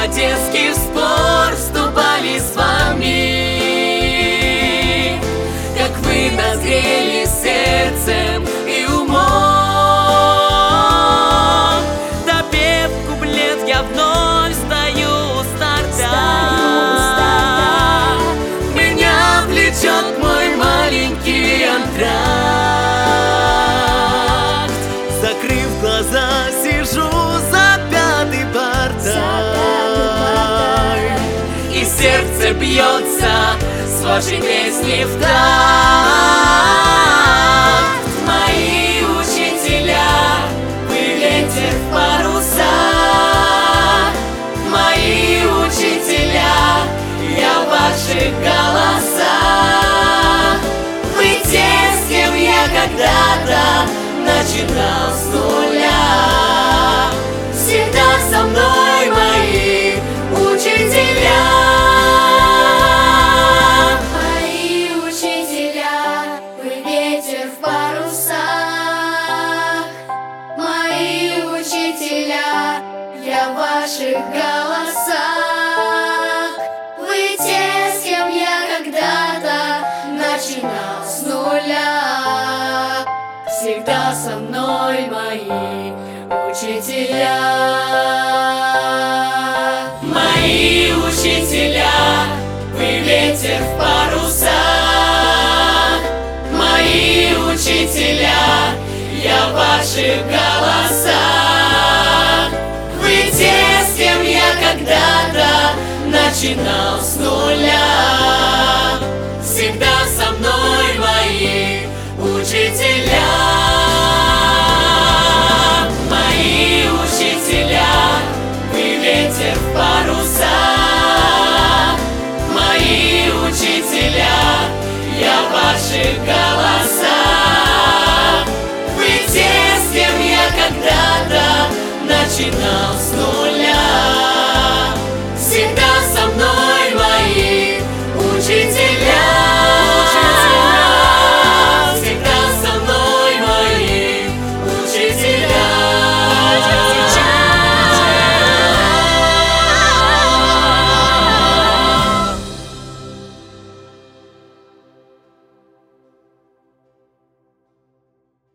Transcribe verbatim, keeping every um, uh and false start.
По-детски в спор вступали с вами, как вы назрели сердцем и умом. Допев куплет, я вновь стою у старта. Меня влечет мой маленький антракт. Закрыв глаза, сижу за пятой партой, и сердце бьется с вашей песни в такт. Мои учителя, вы ветер в парусах. Мои учителя, я в ваших голосах. Вы те, с кем я когда-то начинал с нуля. Всегда со мной мои учителя. Мои учителя, вы ветер в парусах. Мои учителя, я в ваших голосах. Вы те, с кем я когда-то начинал с нуля. Всегда со мной мои учителя. Мои учителя, вы ветер в парусах. Мои учителя, я в ваших голосах. Вы те, с кем я когда-то начинал с нуля. Всегда со мной мои учителя.